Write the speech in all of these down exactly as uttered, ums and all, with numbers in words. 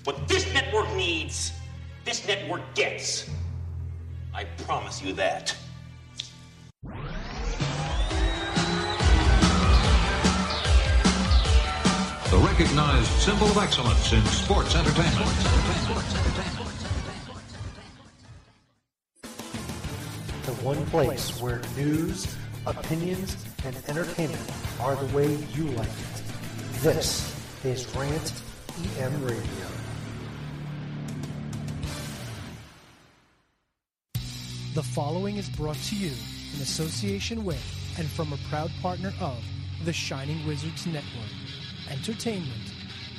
What this network needs, this network gets. I promise you that. The recognized symbol of excellence in sports entertainment. The one place where news, opinions, and entertainment are the way you like it. This is Rant E M Radio. The following is brought to you in association with and from a proud partner of the Shining Wizards Network. Entertainment.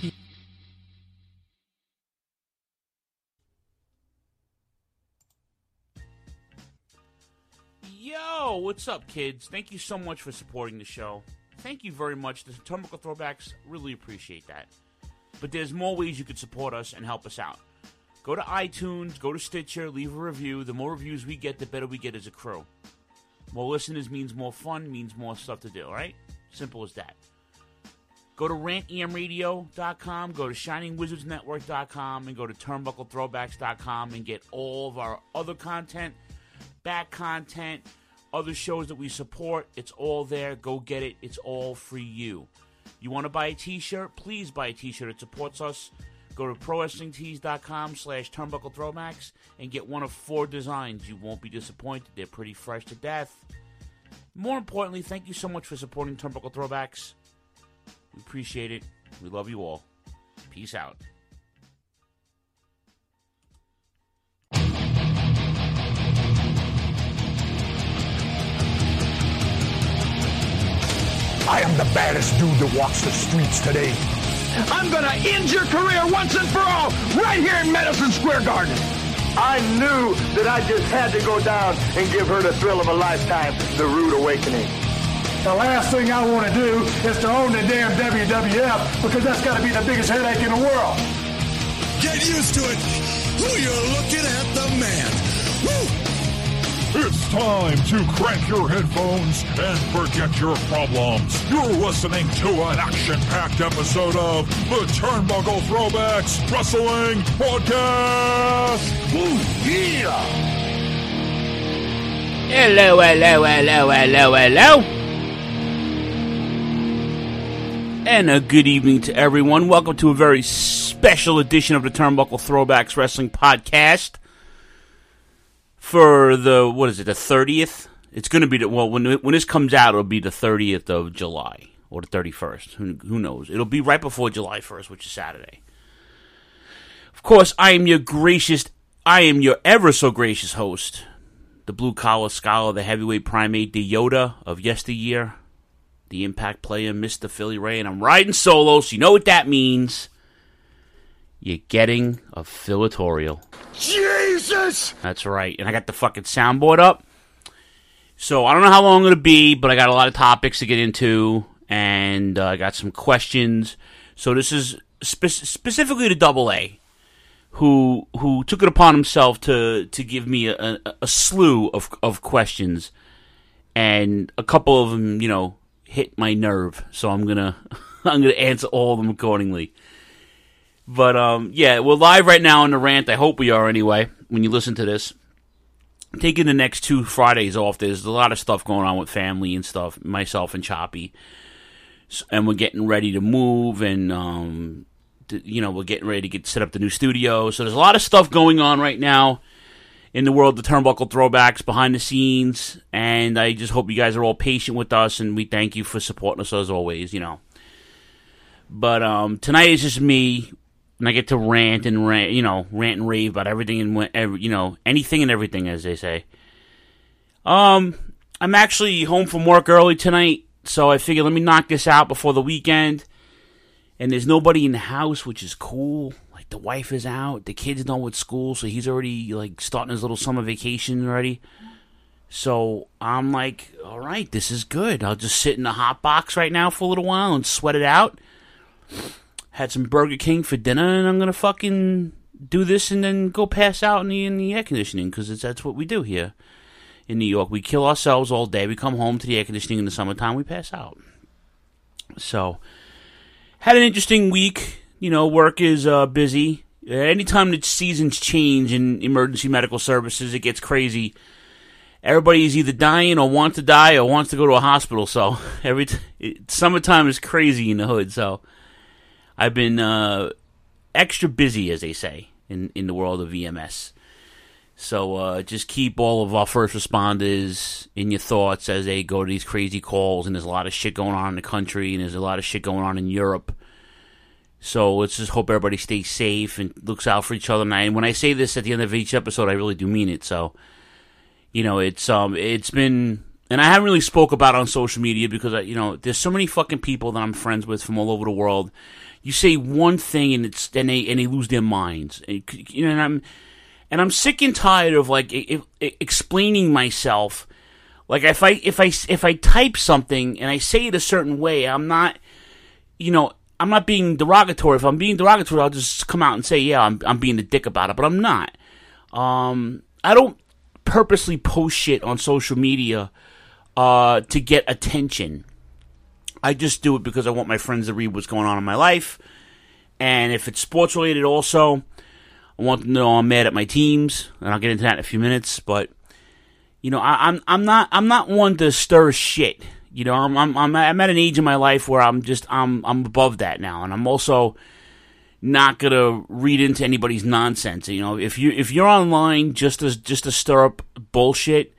Yo, what's up, kids? Thank you so much for supporting the show. Thank you very much. The Turnbuckle Throwbacks really appreciate that. But there's more ways you could support us and help us out. Go to iTunes, go to Stitcher, leave a review. The more reviews we get, the better we get as a crew. More listeners means more fun, means more stuff to do, right? Simple as that. Go to rant e m radio dot com, go to shining wizards network dot com, and go to turnbuckle throwbacks dot com and get all of our other content, back content, other shows that we support. It's all there. Go get it. It's all for you. You want to buy a t-shirt? Please buy a t-shirt. It supports us. Go to pro wrestling tees dot com slash turnbuckle throwbacks and get one of four designs. You won't be disappointed. They're pretty fresh to death. More importantly, thank you so much for supporting Turnbuckle Throwbacks. We appreciate it. We love you all. Peace out. I am the baddest dude that walks the streets today. I'm gonna end your career once and for all, right here in Madison Square Garden. I knew that I just had to go down and give her the thrill of a lifetime, the rude awakening. The last thing I want to do is to own the damn W W F, because that's got to be the biggest headache in the world. Get used to it. Ooh, you're looking at the man. Woo! It's time to crank your headphones and forget your problems. You're listening to an action-packed episode of the Turnbuckle Throwbacks Wrestling Podcast. Ooh, yeah! Hello, hello, hello, hello, hello. And a good evening to everyone. Welcome to a very special edition of the Turnbuckle Throwbacks Wrestling Podcast. For the, what is it, the thirtieth? It's going to be, the, well, when when this comes out, it'll be the thirtieth of July, or the thirty-first. Who, who knows? It'll be right before July first, which is Saturday. Of course, I am your gracious, I am your ever so gracious host, the blue-collar scholar, the heavyweight primate, the Yoda of yesteryear, the impact player, Mister Philly Ray, and I'm riding solo, so you know what that means. You're getting a filatorial. Jesus! That's right. And I got the fucking soundboard up. So I don't know how long it'll be, but I got a lot of topics to get into, and uh, I got some questions. So this is spe- specifically to Double A, who who took it upon himself to to give me a, a, a slew of of questions, and a couple of them, you know, hit my nerve. So I'm gonna I'm gonna answer all of them accordingly. But, um, yeah, we're live right now on the rant. I hope we are anyway, when you listen to this. Taking the next two Fridays off. There's a lot of stuff going on with family and stuff, myself and Choppy. And we're getting ready to move, and, um, to, you know, we're getting ready to get set up the new studio. So there's a lot of stuff going on right now in the world of the Turnbuckle Throwbacks, behind the scenes. And I just hope you guys are all patient with us, and we thank you for supporting us as always, you know. But um, tonight is just me. And I get to rant and rant, you know, rant and rave about everything and every, you know, anything and everything, as they say. Um, I'm actually home from work early tonight, so I figured let me knock this out before the weekend. And there's nobody in the house, which is cool. Like, the wife is out, the kids know it's school, so he's already, like, starting his little summer vacation already. So I'm like, all right, this is good. I'll just sit in the hot box right now for a little while and sweat it out. Had some Burger King for dinner, and I'm going to fucking do this and then go pass out in the, in the air conditioning, because that's what we do here in New York. We kill ourselves all day. We come home to the air conditioning in the summertime. We pass out. So, had an interesting week. You know, work is uh, busy. Anytime the seasons change in emergency medical services, it gets crazy. Everybody's either dying or wants to die or wants to go to a hospital. So every t- it, summertime is crazy in the hood. So I've been uh, extra busy, as they say, in, in the world of E M S. So uh, just keep all of our first responders in your thoughts as they go to these crazy calls. And there's a lot of shit going on in the country, and there's a lot of shit going on in Europe. So let's just hope everybody stays safe and looks out for each other. And, I, and when I say this at the end of each episode, I really do mean it. So, you know, it's um, it's been, and I haven't really spoke about it on social media because, I, you know, there's so many fucking people that I'm friends with from all over the world. You say one thing and it's and they and they lose their minds. And, you know, and I'm and I'm sick and tired of like if, if, explaining myself. Like if I if I if I type something and I say it a certain way, I'm not, you know. I'm not being derogatory. If I'm being derogatory, I'll just come out and say, yeah, I'm I'm being a dick about it, but I'm not. Um, I don't purposely post shit on social media uh, to get attention. I just do it because I want my friends to read what's going on in my life. And if it's sports related also, I want them to know I'm mad at my teams, and I'll get into that in a few minutes. But, you know, I, I'm I'm not I'm not one to stir shit. You know, I'm I'm I'm I'm at an age in my life where I'm just I'm I'm above that now, and I'm also not gonna read into anybody's nonsense. You know, if you if you're online just to just to stir up bullshit,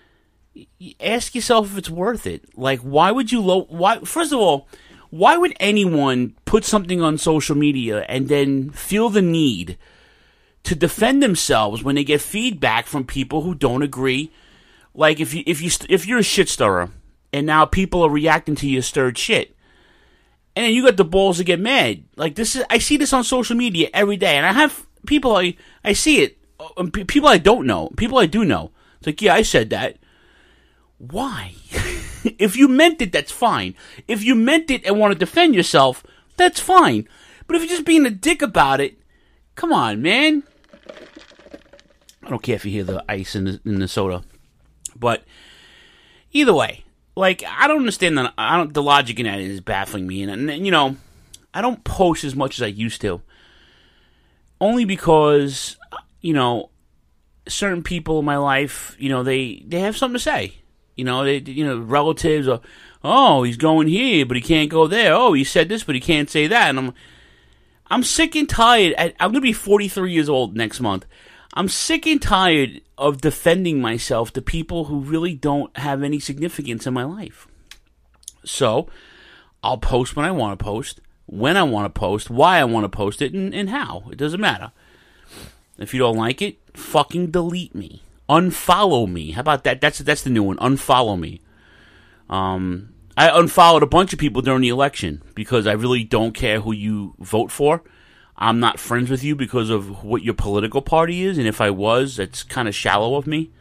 ask yourself if it's worth it. Like, why would you low? Why first of all, why would anyone put something on social media and then feel the need to defend themselves when they get feedback from people who don't agree? Like, if you if you if you're a shit stirrer. And now people are reacting to your stirred shit. And then you got the balls to get mad. Like, this is, I see this on social media every day. And I have people, I, I see it. People I don't know. People I do know. It's like, yeah, I said that. Why? If you meant it, that's fine. If you meant it and want to defend yourself, that's fine. But if you're just being a dick about it, come on, man. I don't care if you hear the ice in the, in the soda. But either way. Like, I don't understand that. I don't. The logic in that is baffling me, and, and you know, I don't post as much as I used to. Only because, you know, certain people in my life, you know, they, they have something to say. You know, they, you know, relatives are, oh, he's going here, but he can't go there. Oh, he said this, but he can't say that. And I'm, I'm sick and tired. I, I'm gonna be forty-three years old next month. I'm sick and tired of defending myself to people who really don't have any significance in my life. So, I'll post when I want to post, when I want to post, why I want to post it, and, and how. It doesn't matter. If you don't like it, fucking delete me. Unfollow me. How about that? That's that's the new one. Unfollow me. Um, I unfollowed a bunch of people during the election because I really don't care who you vote for. I'm not friends with you because of what your political party is, and if I was, that's kind of shallow of me.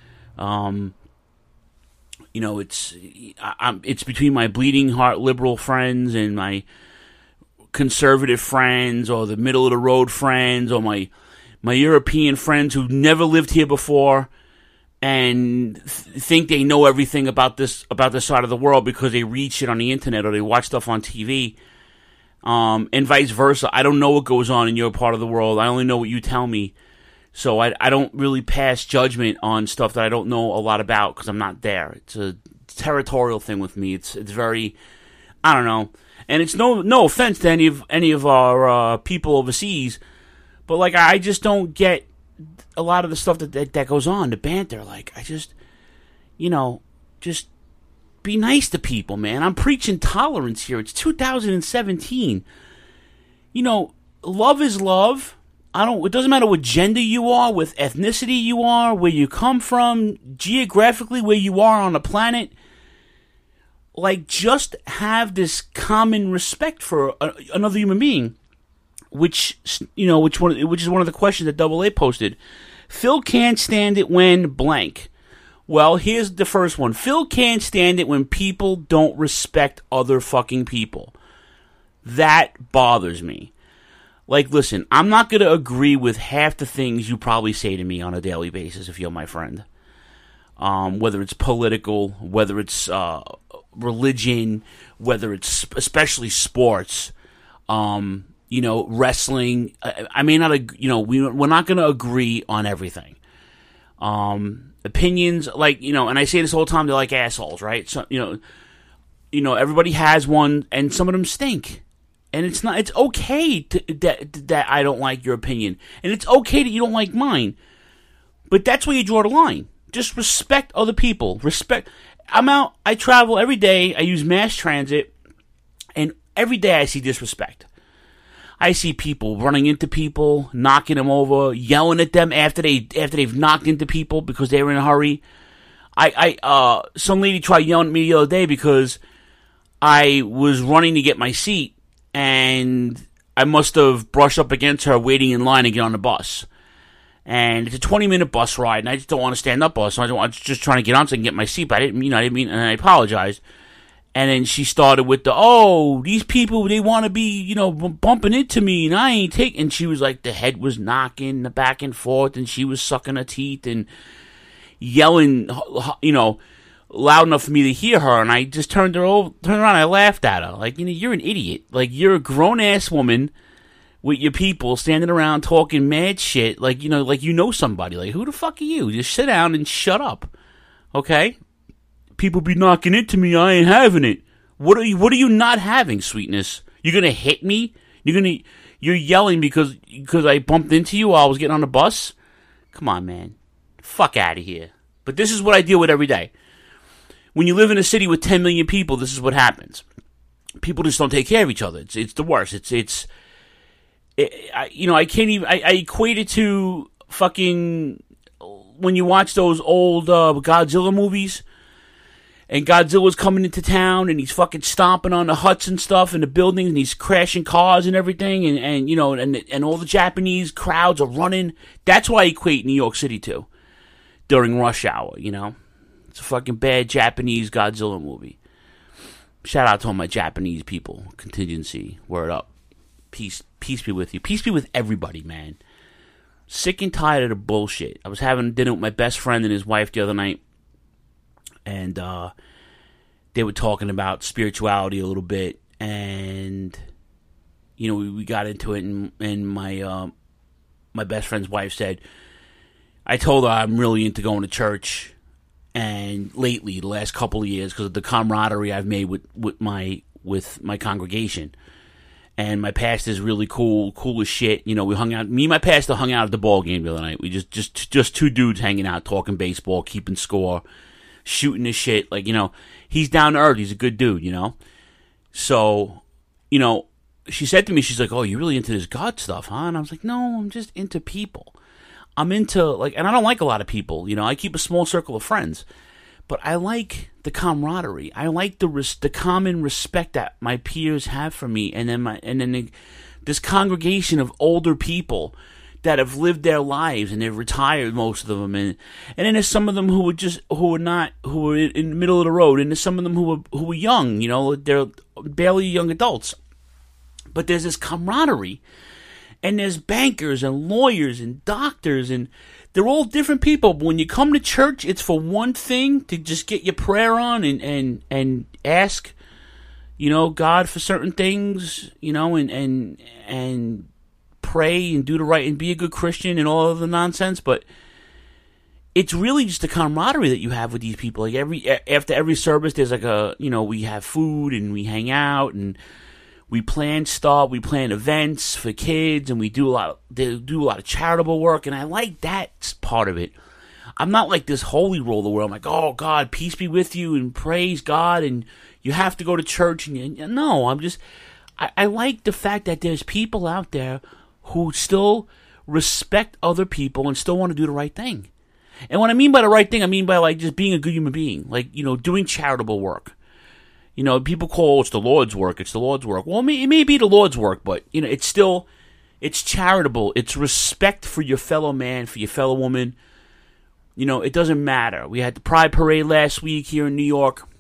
Um, you know, it's I, I'm, it's between my bleeding heart liberal friends and my conservative friends, or the middle of the road friends, or my my European friends who never lived here before and th- think they know everything about this about this side of the world because they read shit on the internet or they watch stuff on T V. Um, and vice versa. I don't know what goes on in your part of the world. I only know what you tell me. So I, I don't really pass judgment on stuff that I don't know a lot about because I'm not there. It's a territorial thing with me. It's it's very, I don't know. And it's no no offense to any of any of our uh, people overseas, but like I just don't get a lot of the stuff that, that that goes on, the banter. Like I just, you know, just. Be nice to people, man. I'm preaching tolerance here. It's two thousand seventeen. You know, love is love. I don't. It doesn't matter what gender you are, what ethnicity you are, where you come from, geographically where you are on the planet. Like, just have this common respect for a, another human being. Which you know, which one? Which is one of the questions that Double A posted. Phil can't stand it when blank. Well, here's the first one. Phil can't stand it when people don't respect other fucking people. That bothers me. Like, listen, I'm not going to agree with half the things you probably say to me on a daily basis if you're my friend. Um, whether it's political, whether it's uh, religion, whether it's especially sports. Um, you know, wrestling. I, I may not, ag- you know, we, we're not going to agree on everything. Um, opinions, like, you know, and I say this all the time, they're like assholes, right? So, you know, you know, everybody has one, and some of them stink. And it's not, it's okay to, that, that I don't like your opinion. And it's okay that you don't like mine. But that's where you draw the line. Just respect other people. Respect. I'm out, I travel every day, I use mass transit, and every day I see disrespect. I see people running into people, knocking them over, yelling at them after they after they've knocked into people because they were in a hurry. I, I uh some lady tried yelling at me the other day because I was running to get my seat, and I must have brushed up against her waiting in line to get on the bus. And it's a twenty minute bus ride, and I just don't want to stand up bus, so I, don't, I was just trying to get on so I can get my seat, but I didn't mean, I didn't mean, and I apologized. And then she started with the, oh, these people, they want to be, you know, bumping into me, and I ain't taking, and she was like, the head was knocking the back and forth, and she was sucking her teeth and yelling, you know, loud enough for me to hear her, and I just turned her over, turned around, and I laughed at her. Like, you know, you're an idiot. Like, you're a grown-ass woman with your people standing around talking mad shit, like, you know, like you know somebody. Like, who the fuck are you? Just sit down and shut up, okay? People be knocking into me, I ain't having it. What are you, what are you not having, sweetness? You're gonna hit me? You're gonna, you're yelling because, because I bumped into you while I was getting on the bus? Come on, man. Fuck out of here. But this is what I deal with every day. When you live in a city with ten million people, this is what happens. People just don't take care of each other. It's, it's the worst. It's, it's, it, I, you know, I can't even, I, I equate it to fucking, when you watch those old uh, Godzilla movies, and Godzilla's coming into town, and he's fucking stomping on the huts and stuff, and the buildings, and he's crashing cars and everything, and, and you know, and and all the Japanese crowds are running. That's why I equate New York City to during rush hour, you know? It's a fucking bad Japanese Godzilla movie. Shout out to all my Japanese people. Contingency. Word up. Peace, peace be with you. Peace be with everybody, man. Sick and tired of the bullshit. I was having dinner with my best friend and his wife the other night, and uh, they were talking about spirituality a little bit, and you know, we, we got into it, and, and my uh, my best friend's wife said, I told her I'm really into going to church, and lately, the last couple of years, because of the camaraderie I've made with, with my with my congregation, and my pastor's really cool, cool as shit. You know, we hung out. Me and my pastor hung out at the ball game the other night. We just just just two dudes hanging out, talking baseball, keeping score, shooting the shit. Like, you know, he's down to earth. He's a good dude, you know. So, you know, she said to me, she's like, "Oh, you're really into this God stuff, huh?" And I was like, "No, I'm just into people. I'm into, like," and I don't like a lot of people, you know. I keep a small circle of friends, but I like the camaraderie. I like the res- the common respect that my peers have for me, and then my and then the, this congregation of older people that have lived their lives and they've retired, most of them, and and then there's some of them who were just who were not who were in, in the middle of the road, and there's some of them who were who were young, you know, they're barely young adults, but there's this camaraderie. And there's bankers and lawyers and doctors, and they're all different people. But when you come to church, it's for one thing, to just get your prayer on and, and, and ask, you know, God for certain things, you know, and, and, and pray and do the right and be a good Christian and all of the nonsense. But it's really just the camaraderie that you have with these people. Like every, after every service, there's like a, you know, we have food and we hang out and we plan stuff, we plan events for kids, and we do a lot of, they do a lot of charitable work, and I like that part of it. I'm not like this holy roller where I'm like, oh, God, peace be with you, and praise God, and you have to go to church. And you, no, I'm just, I, I like the fact that there's people out there who still respect other people and still want to do the right thing. And what I mean by the right thing, I mean by like just being a good human being, like, you know, doing charitable work. You know, people call, it's the Lord's work, it's the Lord's work. Well, it may, it may be the Lord's work, but, you know, it's still, it's charitable. It's respect for your fellow man, for your fellow woman. You know, it doesn't matter. We had the Pride Parade last week here in New York,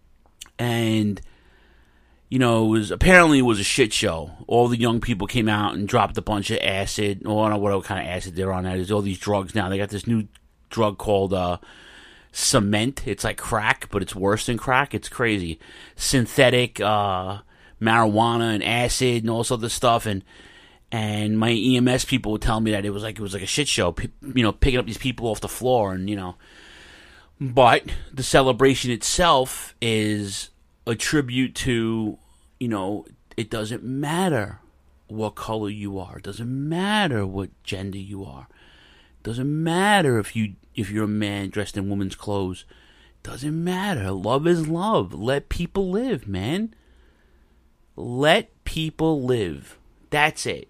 and, you know, it was, apparently it was a shit show. All the young people came out and dropped a bunch of acid. Oh, I don't know what kind of acid they're on. There's all these drugs now. They got this new drug called, uh, cement. It's like crack, but it's worse than crack. It's crazy. Synthetic uh, marijuana and acid and all this other stuff, and and my E M S people would tell me that it was like it was like a shit show, you know, picking up these people off the floor, and you know. But the celebration itself is a tribute to, you know, it doesn't matter what color you are. It doesn't matter what gender you are. It doesn't matter if you if you're a man dressed in woman's clothes. It doesn't matter. Love is love. Let people live, man. Let people live. That's it.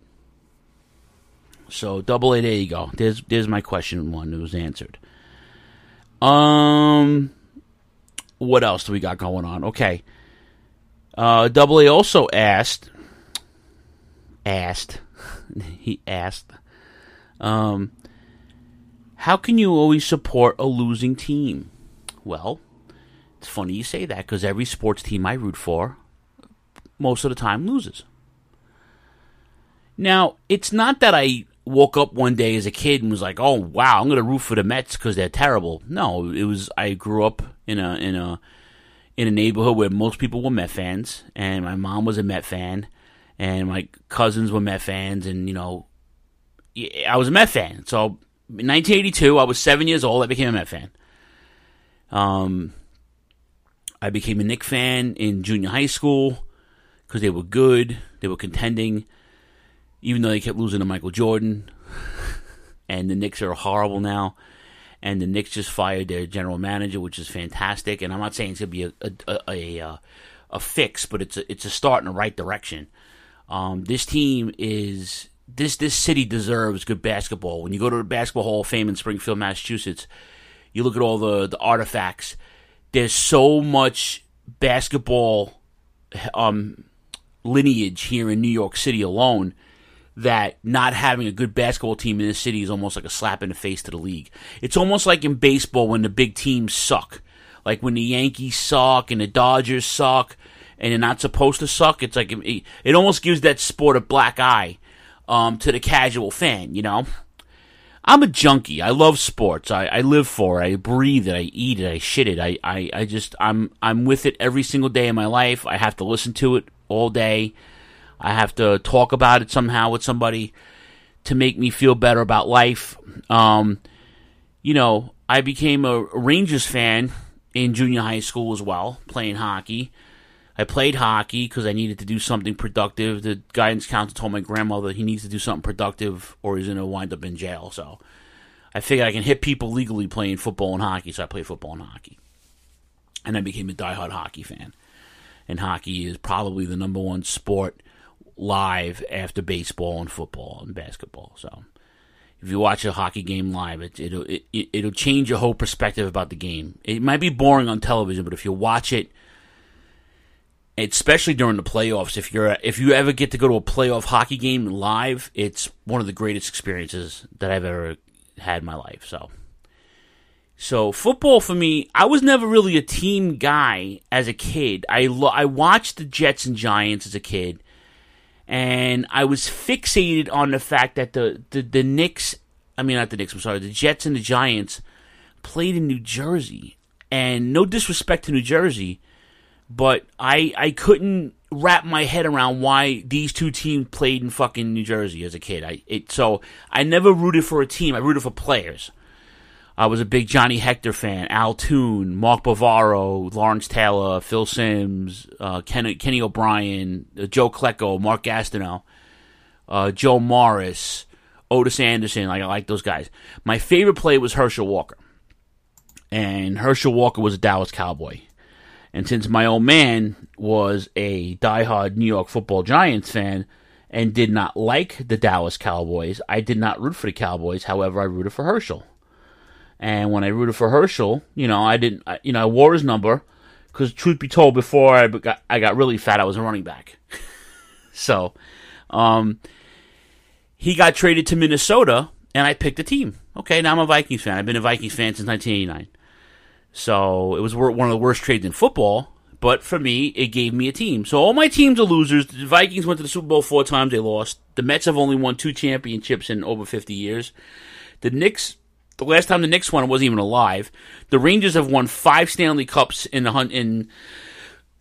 So double A, there you go. There's there's my question one. It was answered. Um, what else do we got going on? Okay. Uh, Double A also asked, asked, he asked, um, how can you always support a losing team? Well, it's funny you say that because every sports team I root for, most of the time loses. Now, it's not that I woke up one day as a kid and was like, "Oh wow, I'm going to root for the Mets because they're terrible." No, it was I grew up in a in a in a neighborhood where most people were Met fans, and my mom was a Met fan, and my cousins were Met fans, and you know, I was a Met fan. So in nineteen eighty-two, I was seven years old. I became a Met fan. Um, I became a Knicks fan in junior high school because they were good, they were contending. Even though they kept losing to Michael Jordan, and the Knicks are horrible now, and the Knicks just fired their general manager, which is fantastic. And I'm not saying it's going to be a a, a a a fix, but it's a, it's a start in the right direction. Um, this team is this this city deserves good basketball. When you go to the Basketball Hall of Fame in Springfield, Massachusetts, you look at all the the artifacts. There's so much basketball um, lineage here in New York City alone, that not having a good basketball team in this city is almost like a slap in the face to the league. It's almost like in baseball when the big teams suck. Like when the Yankees suck and the Dodgers suck and they're not supposed to suck. It's like it, it almost gives that sport a black eye um, to the casual fan, you know? I'm a junkie. I love sports. I, I live for it. I breathe it. I eat it. I shit it. I, I, I just, I'm, I'm with it every single day of my life. I have to listen to it all day. I have to talk about it somehow with somebody to make me feel better about life. Um, you know, I became a Rangers fan in junior high school as well, playing hockey. I played hockey because I needed to do something productive. The guidance counselor told my grandmother he needs to do something productive or he's going to wind up in jail. So I figured I can hit people legally playing football and hockey, so I played football and hockey. And I became a diehard hockey fan. And hockey is probably the number one sport live after baseball and football and basketball. So if you watch a hockey game live, it, it'll it, it'll change your whole perspective about the game. It might be boring on television, but if you watch it, especially during the playoffs, if you're if you ever get to go to a playoff hockey game live, it's one of the greatest experiences that I've ever had in my life. So, so football for me, I was never really a team guy as a kid. I lo- I watched the Jets and Giants as a kid. And I was fixated on the fact that the, the, the Knicks, I mean not the Knicks, I'm sorry, the Jets and the Giants played in New Jersey. And no disrespect to New Jersey, but I I couldn't wrap my head around why these two teams played in fucking New Jersey as a kid. I it so I never rooted for a team, I rooted for players. I was a big Johnny Hector fan, Al Toon, Mark Bavaro, Lawrence Taylor, Phil Simms, uh, Kenny, Kenny O'Brien, uh, Joe Klecko, Mark Gastineau, uh, Joe Morris, Otis Anderson. Like, I like those guys. My favorite player was Herschel Walker. And Herschel Walker was a Dallas Cowboy. And since my old man was a diehard New York Football Giants fan and did not like the Dallas Cowboys, I did not root for the Cowboys. However, I rooted for Herschel. And when I rooted for Herschel, you know, I didn't, I, you know, I wore his number because, truth be told, before I got, I got really fat, I was a running back. so, um, he got traded to Minnesota, and I picked a team. Okay, now I'm a Vikings fan. I've been a Vikings fan since nineteen eighty-nine. So it was one of the worst trades in football, but for me, it gave me a team. So all my teams are losers. The Vikings went to the Super Bowl four times. They lost. The Mets have only won two championships in over fifty years. The Knicks. The last time the Knicks won, it wasn't even alive. The Rangers have won five Stanley Cups in the in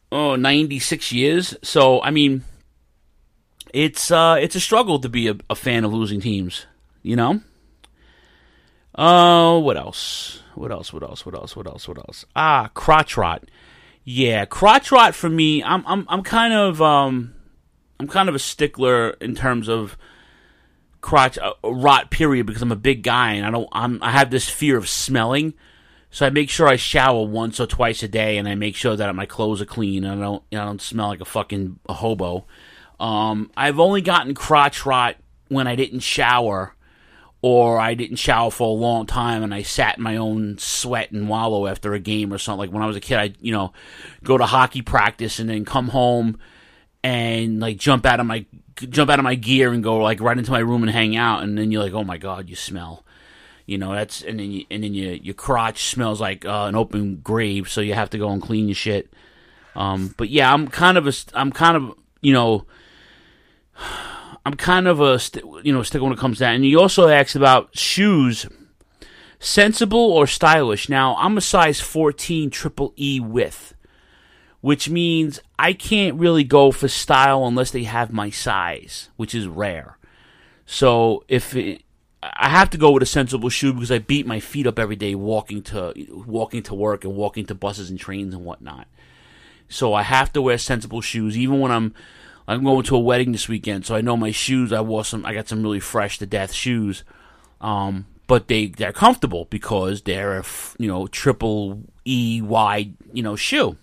oh, ninety-six years. So, I mean, it's uh, it's a struggle to be a, a fan of losing teams, you know? Oh, uh, what else? What else? What else? What else? What else? What else? Ah, crotch rot. Yeah, crotch rot for me. I'm I'm I'm kind of um I'm kind of a stickler in terms of crotch uh, rot period because I'm a big guy and I don't I'm I have this fear of smelling. So I make sure I shower once or twice a day, and I make sure that my clothes are clean and I don't, you know, I don't smell like a fucking a hobo. Um, I've only gotten crotch rot when I didn't shower, or I didn't shower for a long time, and I sat in my own sweat and wallow after a game or something. Like when I was a kid, I'd, you know, go to hockey practice and then come home and like jump out of my jump out of my gear and go like right into my room and hang out, and then you're like, oh my god, you smell. You know, that's, and then you, and then your, your crotch smells like, uh, an open grave, so you have to go and clean your shit. Um, but yeah, I'm kind of a, I'm kind of, you know, I'm kind of a, you know, sticker when it comes to that. And you also asked about shoes, sensible or stylish. Now, I'm a size fourteen triple E width, which means I can't really go for style unless they have my size, which is rare. So if it, I have to go with a sensible shoe because I beat my feet up every day walking to walking to work and walking to buses and trains and whatnot. So I have to wear sensible shoes, even when I'm I'm going to a wedding this weekend. So I know my shoes. I wore some. I got some really fresh to death shoes, um, but they they're comfortable because they're a you know triple E wide you know shoe.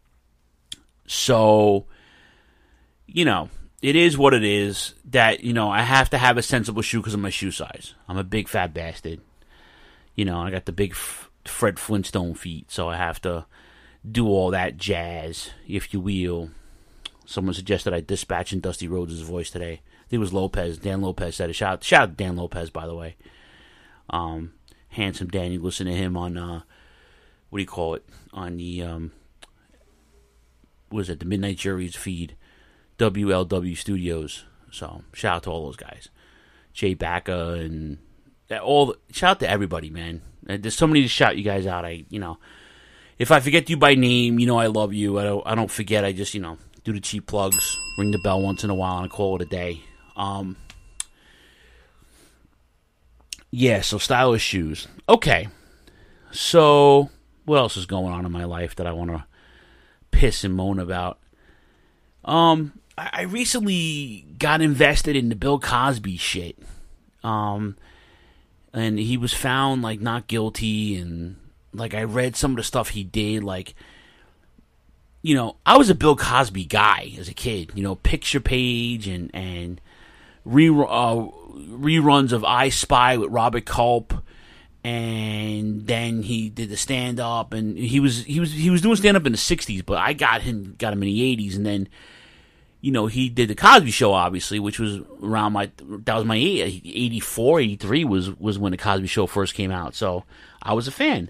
So you know. It is what it is that, you know, I have to have a sensible shoe because of my shoe size. I'm a big fat bastard. You know, I got the big F- Fred Flintstone feet, so I have to do all that jazz, if you will. Someone suggested I dispatch in Dusty Rhodes' voice today. I think it was Lopez. Dan Lopez said it. Shout out, shout out to Dan Lopez, by the way. Um, handsome Dan, you listen to him on, uh, what do you call it? On the, um, what is it, the Midnight Jury's feed. W L W Studios. So shout out to all those guys, Jay Bacca and all. The, shout out to everybody, man. There's so many to shout you guys out. I, you know, if I forget you by name, you know I love you. I don't. I don't forget. I just, you know, do the cheap plugs, ring the bell once in a while, and call it a day. Um. Yeah. So stylish shoes. Okay. So what else is going on in my life that I want to piss and moan about? Um. I recently got invested in the Bill Cosby shit. Um, and he was found, like, not guilty, and, like, I read some of the stuff he did, like, you know, I was a Bill Cosby guy as a kid, you know, Picture Page and, and re- uh, reruns of I Spy with Robert Culp, and then he did the stand-up, and he was, he was, he was doing stand-up in the sixties, but I got him, got him in the eighties, and then, you know, he did the Cosby Show, obviously, which was around my, that was my age, eighty-four, eighty-three was, was when the Cosby Show first came out, so I was a fan.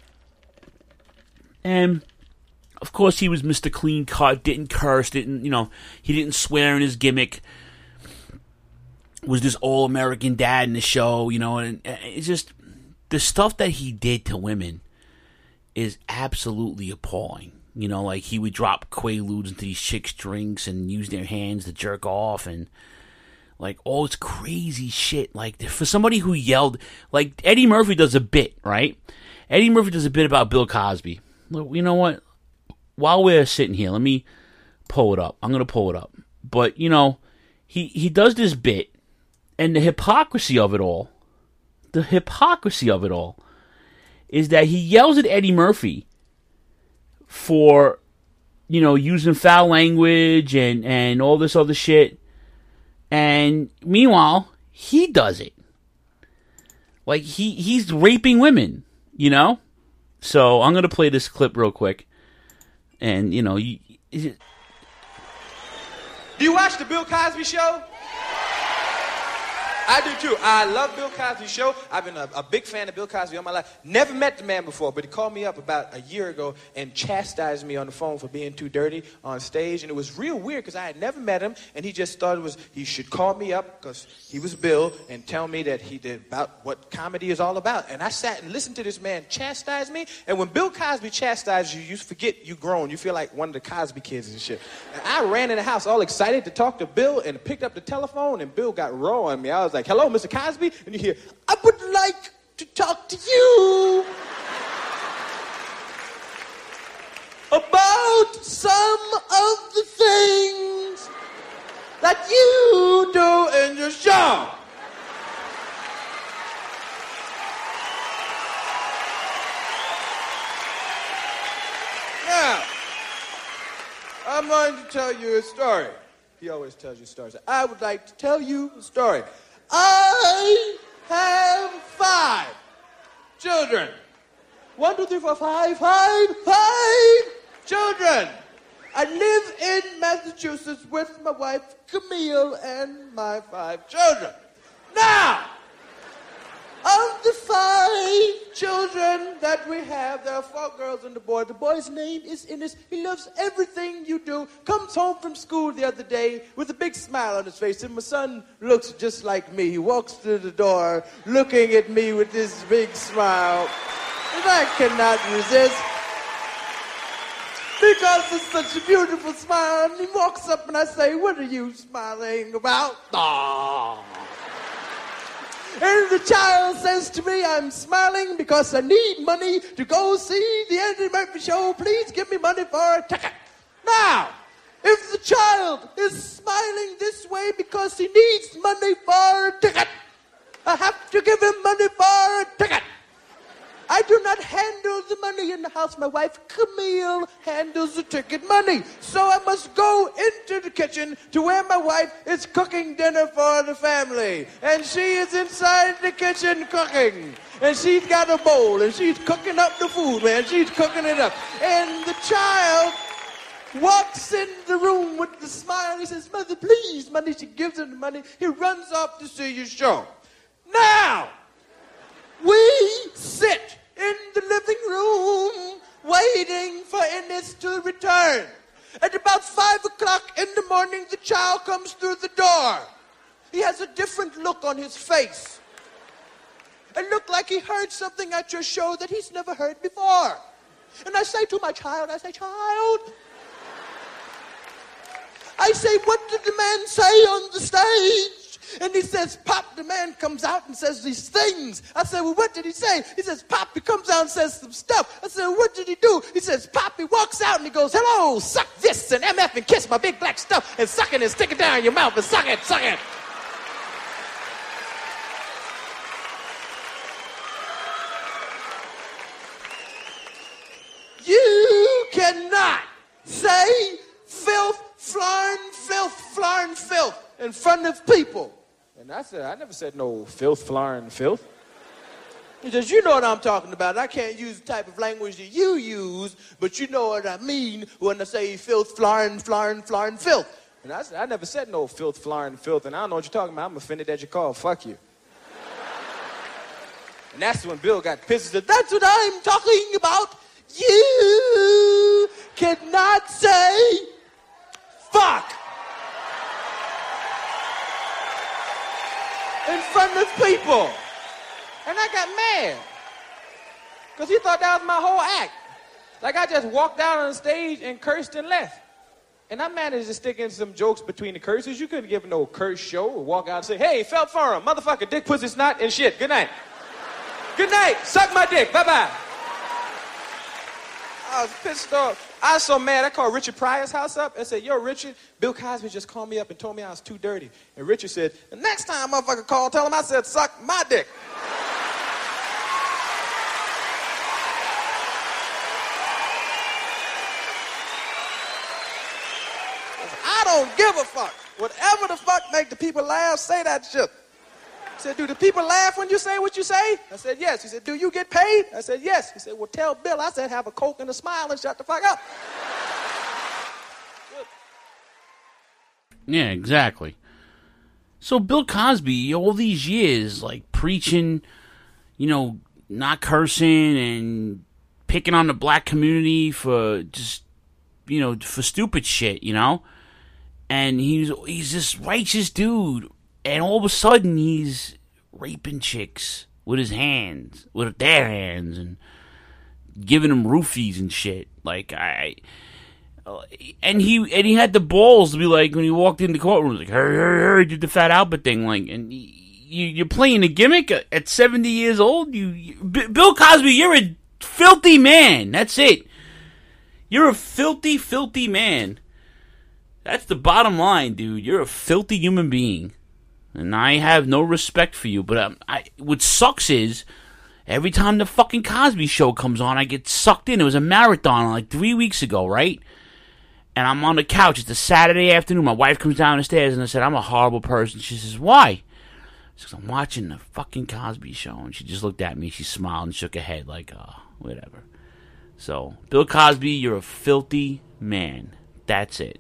And, of course, he was Mister Clean Cut, didn't curse, didn't, you know, he didn't swear in his gimmick, was this all-American dad in the show, you know, and it's just, the stuff that he did to women is absolutely appalling. You know, like, he would drop Quaaludes into these chicks' drinks and use their hands to jerk off and, like, all this crazy shit. Like, for somebody who yelled, like, Eddie Murphy does a bit, right? Eddie Murphy does a bit about Bill Cosby. You know what? While we're sitting here, let me pull it up. I'm going to pull it up. But, you know, he, he does this bit, and the hypocrisy of it all, the hypocrisy of it all, is that he yells at Eddie Murphy for, you know, using foul language and, and all this other shit. And meanwhile, he does it. Like, he, he's raping women, you know? So, I'm going to play this clip real quick. And, you know, you, is it... Do you watch the Bill Cosby Show? I do too. I love Bill Cosby's show. I've been a, a big fan of Bill Cosby all my life. Never met the man before, but he called me up about a year ago and chastised me on the phone for being too dirty on stage. And it was real weird because I had never met him, and he just thought it was he should call me up because he was Bill and tell me that he did about what comedy is all about. And I sat and listened to this man chastise me. And when Bill Cosby chastises you, you forget you grown. You feel like one of the Cosby kids and shit. And I ran in the house all excited to talk to Bill and picked up the telephone, and Bill got raw on me. I was like, hello, Mister Cosby? And you hear, I would like to talk to you about some of the things that you do in your show. Now, I'm going to tell you a story. He always tells you stories. I would like to tell you a story. I have five children. One, two, three, four, five, five, five children. I live in Massachusetts with my wife, Camille, and my five children. Now, of the five children that we have, there are four girls and a boy. The boy's name is Innes. He loves everything you do. Comes home from school the other day with a big smile on his face. And my son looks just like me. He walks through the door looking at me with this big smile. And I cannot resist. Because it's such a beautiful smile. And he walks up and I say, what are you smiling about? Aww. And the child says to me, I'm smiling because I need money to go see the Eddie Murphy show. Please give me money for a ticket. Now, if the child is smiling this way because he needs money for a ticket, I have to give him money for a ticket. I do not handle the money in the house. My wife, Camille, handles the ticket money. So I must go into the kitchen to where my wife is cooking dinner for the family. And she is inside the kitchen cooking. And she's got a bowl, and she's cooking up the food, man. She's cooking it up. And the child walks in the room with the smile. He says, Mother, please, money. She gives him the money. He runs off to see your show. Now, we sit in the living room waiting for Innes to return. At about five o'clock in the morning, the child comes through the door. He has a different look on his face. It looked like he heard something at your show that he's never heard before. And I say to my child, I say, child, I say, what did the man say on the stage? And he says, Pop, the man comes out and says these things. I said, well, what did he say? He says, Pop, he comes out and says some stuff. I said, well, what did he do? He says, Pop, he walks out and he goes, hello, suck this and M F and kiss my big black stuff and suck it and stick it down your mouth and suck it, suck it. You cannot say filth, flarn, filth, flarn, filth in front of people. And I said, I never said no filth, flarn, filth. He says, you know what I'm talking about. I can't use the type of language that you use, but you know what I mean when I say filth, flarn, flarn, flarn, filth. And I said, I never said no filth, flarn, filth, and I don't know what you're talking about. I'm offended that you called. Fuck you. And that's when Bill got pissed and said, that's what I'm talking about. You cannot say fuck in front of people. And I got mad. Because he thought that was my whole act. Like I just walked out on the stage and cursed and left. And I managed to stick in some jokes between the curses. You couldn't give no curse show or walk out and say, hey, felt for him, motherfucker, dick, pussy, snot, and shit. Good night. Good night. Suck my dick. Bye-bye. I was pissed off. I was so mad, I called Richard Pryor's house up and said, yo, Richard, Bill Cosby just called me up and told me I was too dirty. And Richard said, the next time motherfucker call, tell him I said, suck my dick. I don't give a fuck. Whatever the fuck make the people laugh, say that shit. He said, do the people laugh when you say what you say? I said, yes. He said, do you get paid? I said, yes. He said, well, tell Bill. I said, have a Coke and a smile and shut the fuck up. Yeah, exactly. So Bill Cosby, all these years, like, preaching, you know, not cursing and picking on the black community for just, you know, for stupid shit, you know? And he's he's this righteous dude, and all of a sudden he's raping chicks with his hands, with their hands, and giving them roofies and shit. Like, I... And he and he had the balls to be like, when he walked in the courtroom, like, hey, hey, hey, did the Fat Albert thing, like, and you, you're playing a gimmick at seventy years old. You, you, Bill Cosby, you're a filthy man. That's it. You're a filthy, filthy man. That's the bottom line, dude. You're a filthy human being, and I have no respect for you. But um, I, what sucks is, every time the fucking Cosby Show comes on, I get sucked in. It was a marathon like three weeks ago, right? And I'm on the couch. It's a Saturday afternoon. My wife comes down the stairs, and I said, I'm a horrible person. She says, why? She says, I'm watching the fucking Cosby Show. And she just looked at me. She smiled and shook her head like, oh, whatever. So, Bill Cosby, you're a filthy man. That's it.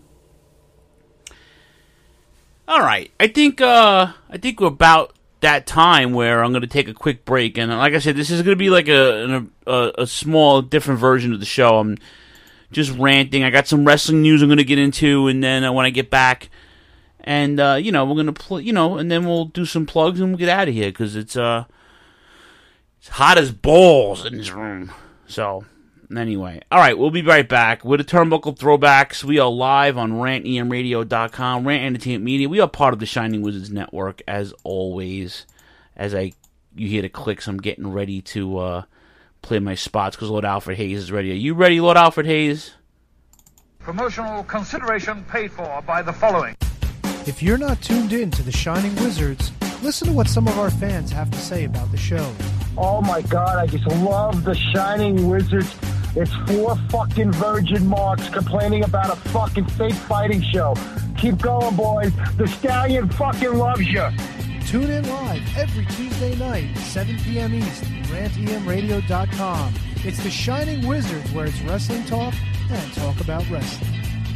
All right. I think, uh, I think we're about that time where I'm going to take a quick break. And like I said, this is going to be like a, a, a small, different version of the show. I'm just ranting. I got some wrestling news I'm going to get into, and then uh, when I get back, and uh, you know, we're going to play, you know, and then we'll do some plugs and we'll get out of here because it's uh, it's hot as balls in this room. So anyway, all right, we'll be right back with the Turnbuckle Throwbacks. We are live on rant e m radio dot com, Rant Entertainment Media. We are part of the Shining Wizards Network, as always. As I you hear the clicks, I'm getting ready to uh. play my spots because Lord Alfred Hayes is ready. Are you ready, Lord Alfred Hayes? Promotional consideration paid for by the following. If you're not tuned in to the Shining Wizards, listen to what some of our fans have to say about the show. Oh my God, I just love the Shining Wizards. It's four fucking virgin marks complaining about a fucking fake fighting show. Keep going, boys. The Stallion fucking loves you. Tune in live every Tuesday night, seven p.m. East, rant e m radio dot com. It's the Shining Wizards, where it's wrestling talk and talk about wrestling.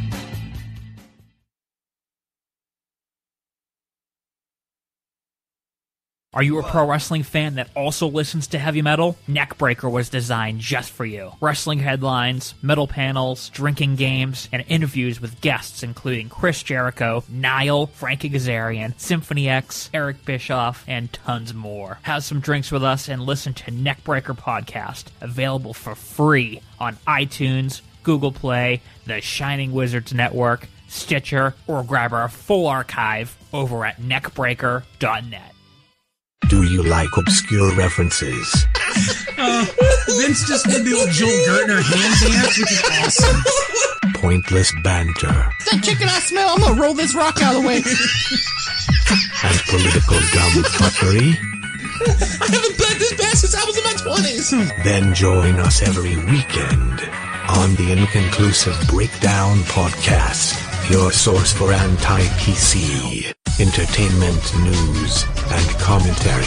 Are you a pro wrestling fan that also listens to heavy metal? Neckbreaker was designed just for you. Wrestling headlines, metal panels, drinking games, and interviews with guests including Chris Jericho, Nile, Frankie Kazarian, Symphony X, Eric Bischoff, and tons more. Have some drinks with us and listen to Neckbreaker Podcast, available for free on iTunes, Google Play, the Shining Wizards Network, Stitcher, or grab our full archive over at neckbreaker dot net. Do you like obscure references? Uh, Vince just did the old Joel Gertner hand dance, which is awesome. Pointless banter. That chicken I smell, I'm gonna roll this rock out of the way. And political dumb fuckery. I haven't played this band since I was in my twenties. Then join us every weekend on the Inconclusive Breakdown Podcast, your source for anti-P C entertainment, news, and commentary.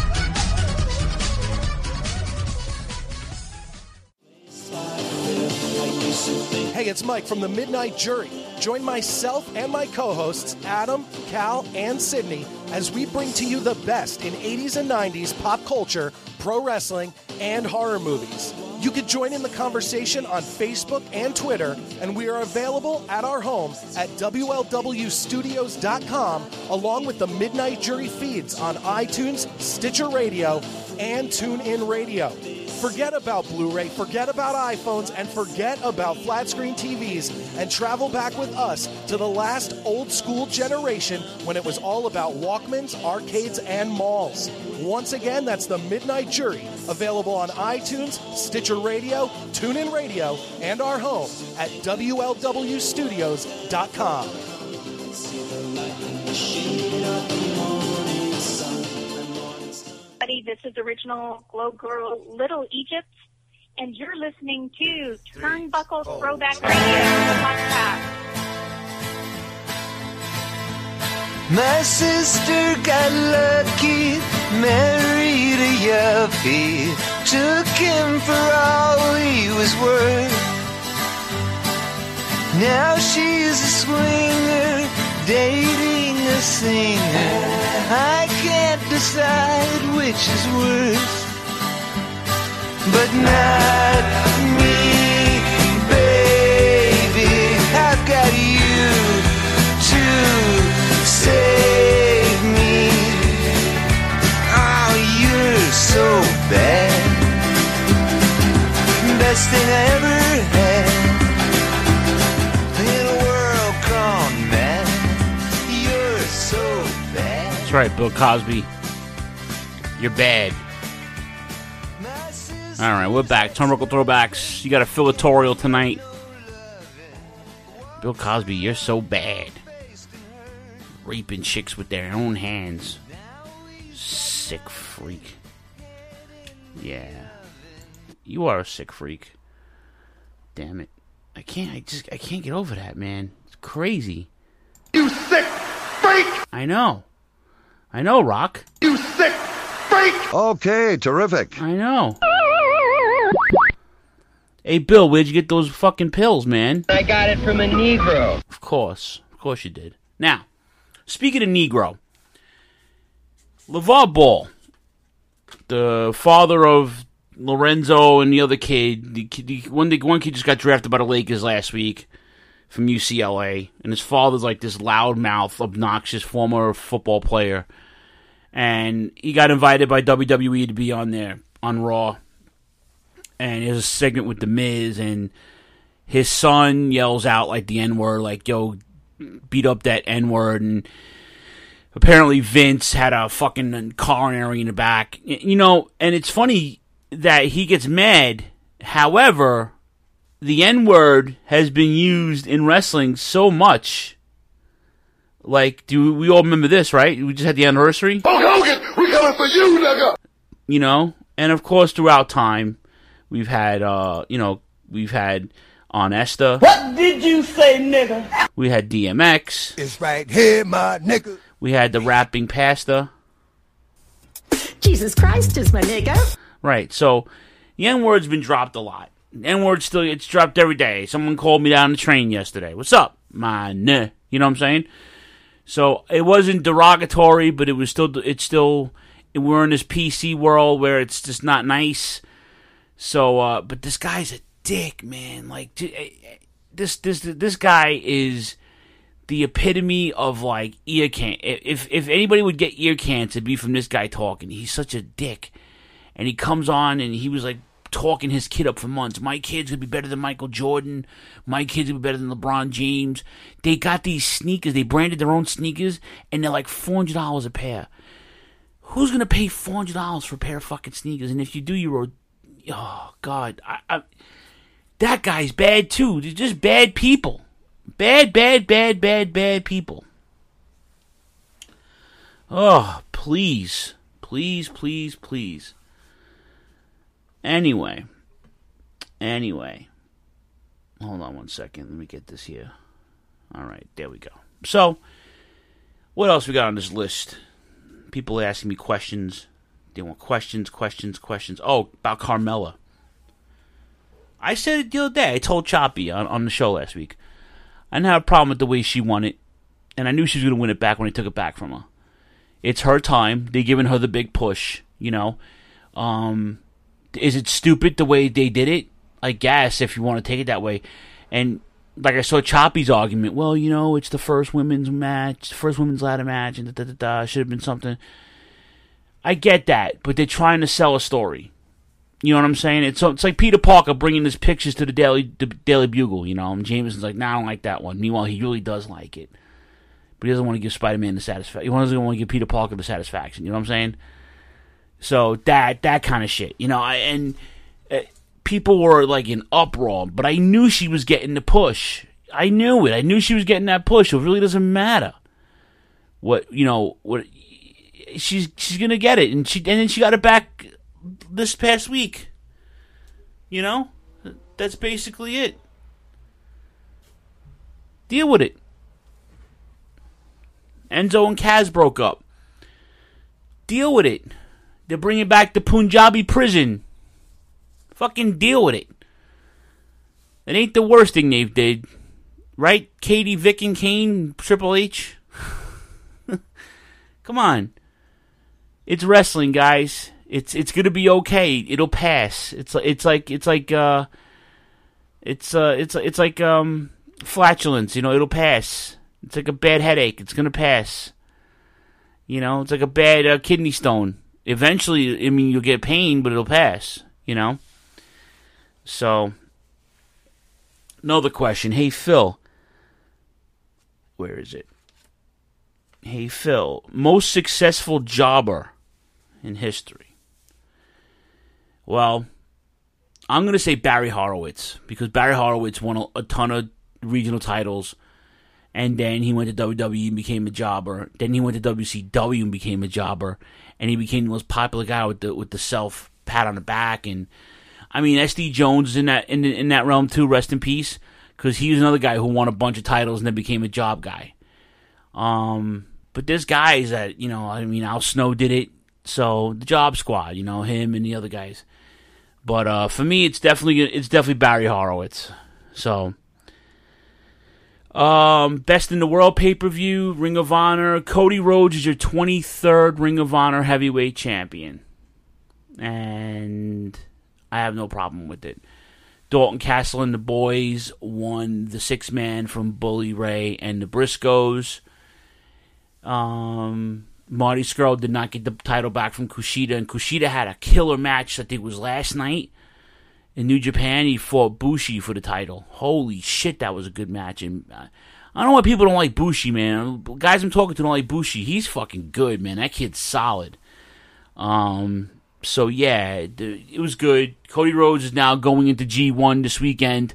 Hey, it's Mike from the Midnight Jury. Join myself and my co-hosts, Adam, Cal, and Sydney, as we bring to you the best in eighties and nineties pop culture, pro wrestling, and horror movies. You can join in the conversation on Facebook and Twitter, and we are available at our home at W L W studios dot com, along with the Midnight Jury feeds on iTunes, Stitcher Radio, and TuneIn Radio. Forget about Blu-ray, forget about iPhones, and forget about flat-screen T Vs, and travel back with us to the last old-school generation when it was all about Walkmans, arcades, and malls. Once again, that's the Midnight Jury, available on iTunes, Stitcher Radio, TuneIn Radio, and our home at W L W studios dot com. This is original Glow Girl Little Egypt, and you're listening to Turnbuckle Throwback Radio podcast. My sister got lucky, married a yuppie, took him for all he was worth. Now she's a swinger, dating a singer. I can't decide which is worse, but not me, baby. I've got you to save me. Oh, you're so bad. Best thing I ever had. In a world gone mad. You're so bad. That's right, Bill Cosby. You're bad. All right, we're back. Turnbuckle Throwbacks. You got a filatorial tonight. Bill Cosby, you're so bad. Raping chicks with their own hands. Sick freak. Yeah. You are a sick freak. Damn it. I can't, I just, I can't get over that, man. It's crazy. You sick freak! I know. I know, Rock. You sick freak! Okay, terrific. I know. Hey, Bill, where'd you get those fucking pills, man? I got it from a Negro. Of course. Of course you did. Now, speaking of Negro, LeVar Ball, the father of Lorenzo and the other kid, the, the, one, the, one kid just got drafted by the Lakers last week from U C L A, and his father's like this loudmouth, obnoxious former football player, and he got invited by W W E to be on there, on Raw, and there's a segment with The Miz, and his son yells out like the N-word, like, yo, beat up that N-word, and apparently Vince had a fucking coronary in the back, you know, and it's funny that he gets mad. However, the N-word has been used in wrestling so much. Like, do we all remember this, right? We just had the anniversary. Hulk Hogan, we coming for you, nigga! You know, and of course, throughout time, we've had, uh, you know, we've had On Esther. What did you say, nigga? We had D M X. It's right here, my nigga. We had the rapping pastor. Jesus Christ is my nigga. Right, so the N-word's been dropped a lot. The N-word still gets dropped every day. Someone called me down the train yesterday. What's up? My nah. You know what I'm saying? So it wasn't derogatory, but it was still, it's still, we're in this P C world where it's just not nice. So, uh, but this guy's a dick, man. Like, this, this, this guy is the epitome of, like, ear cancer. If, if anybody would get ear cancer, it'd be from this guy talking. He's such a dick. And he comes on and he was like talking his kid up for months. My kid's going to be better than Michael Jordan. My kid's going to be better than LeBron James. They got these sneakers. They branded their own sneakers and they're like four hundred dollars a pair. Who's going to pay four hundred dollars for a pair of fucking sneakers? And if you do, you're a... Oh, God. I, I, that guy's bad too. They're just bad people. Bad, bad, bad, bad, bad people. Oh, please. Please, please, please. Anyway, anyway, hold on one second. Let me get this here. All right, there we go. So, what else we got on this list? People asking me questions. They want questions, questions, questions. Oh, about Carmella. I said it the other day. I told Choppy on, on the show last week. I didn't have a problem with the way she won it, and I knew she was going to win it back when they took it back from her. It's her time. They're giving her the big push, you know. Um... Is it stupid the way they did it? I guess, if you want to take it that way. And, like, I saw Choppy's argument. Well, you know, it's the first women's match, first women's ladder match, and da-da-da-da, should have been something. I get that, but they're trying to sell a story. You know what I'm saying? It's it's like Peter Parker bringing his pictures to the Daily the Daily Bugle, you know, and Jameson's like, nah, I don't like that one. Meanwhile, he really does like it. But he doesn't want to give Spider-Man the satisfaction. He doesn't want to give Peter Parker the satisfaction. You know what I'm saying? So that that kind of shit, you know, I, and uh, people were like in uproar, but I knew she was getting the push. I knew it. I knew she was getting that push. It really doesn't matter what, you know, what she's she's gonna get it, and she and then she got it back this past week. You know, that's basically it. Deal with it. Enzo and Kaz broke up. Deal with it. They're bringing back the Punjabi prison. Fucking deal with it. It ain't the worst thing they've did. Right? Katie, Vic, and Kane, Triple H. Come on. It's wrestling, guys. It's it's gonna be okay. It'll pass. It's it's like it's like uh, it's uh, it's it's like um, flatulence. You know, it'll pass. It's like a bad headache. It's gonna pass. You know, it's like a bad uh, kidney stone. Eventually, I mean, you'll get pain, but it'll pass. You know. So, another question. Hey, Phil. Where is it? Hey, Phil. Most successful jobber in history. Well, I'm going to say Barry Horowitz, because Barry Horowitz won a, a ton of regional titles, and then he went to W W E and became a jobber. Then he went to W C W and became a jobber, and he became the most popular guy with the with the self pat on the back. And I mean, S D Jones is in that in in that realm too. Rest in peace, because he was another guy who won a bunch of titles and then became a job guy. Um, but there's guys that, you know, I mean, Al Snow did it. So the Job Squad, you know, him and the other guys. But uh, for me, it's definitely it's definitely Barry Horowitz. So, um, Best in the World pay-per-view, Ring of Honor. Cody Rhodes is your twenty-third Ring of Honor heavyweight champion, and I have no problem with it. Dalton Castle and the boys won the six-man from Bully Ray and the Briscoes. Um. Marty Scurll did not get the title back from Kushida, and Kushida had a killer match, I think it was last night in New Japan. He fought Bushi for the title. Holy shit, that was a good match. And uh, I don't know why people don't like Bushi, man. Guys I'm talking to don't like Bushi. He's fucking good, man. That kid's solid. Um, so yeah, it, it was good. Cody Rhodes is now going into G one this weekend